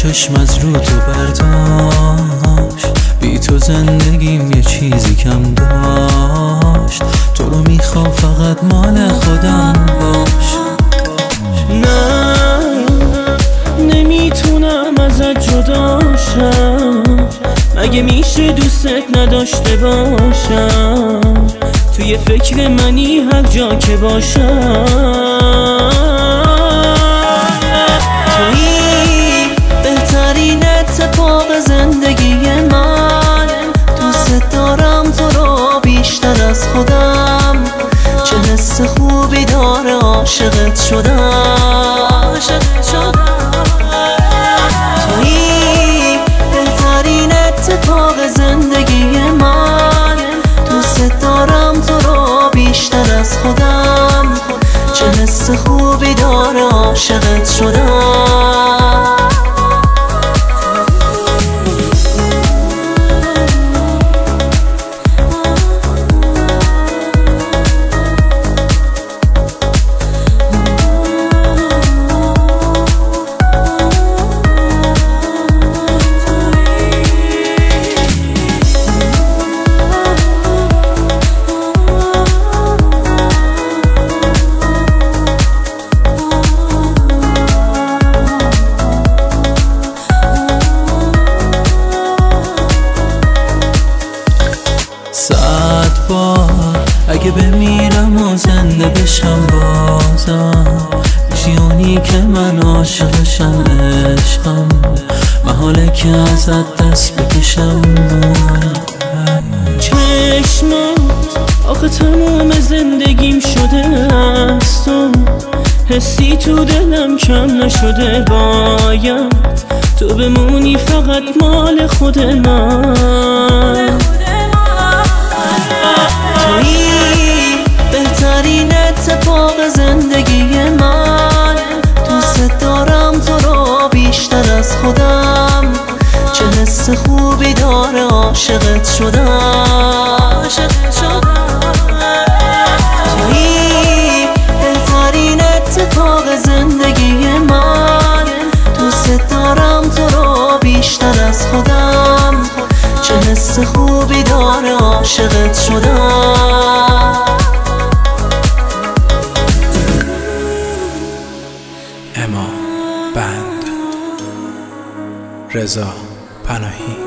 چشم از رو تو برداشت، بی تو زندگیم یه چیزی کم داشت. تو رو میخوام فقط مال خودم باش. نه نمیتونم ازت جدا شم، مگه میشه دوستت نداشته باشم؟ توی فکر منی هر جا که باشم. تویی بهترین اتفاق زندگی من، دوست دارم تو رو بیشتر از خودم. چه حس خوبی داره عاشقت شدم. تویی بهترین اتفاق زندگی من، دوست دارم تو رو بیشتر از خودم. چه حس خوبی داره عاشقت شدم. صد بار اگه بمیرم و زنده بشم بازم، میشی اونی که من عاشقشم. عشقم محاله که ازت دست بکشم. چشمات آخه تمام زندگیم شده است و حسی تو دلم کم نشده. باید تو بمونی فقط مال خود من. تویی بهترین اتفاق زندگی من، دوست دارم تو رو بیشتر از خودم. چه حس خوبی داره عاشقت شدم. تویی بهترین اتفاق زندگی من، دوست دارم تو رو بیشتر از خودم. چه حس خوبی داره عاشقت شدم. اما بند رضا پناهی.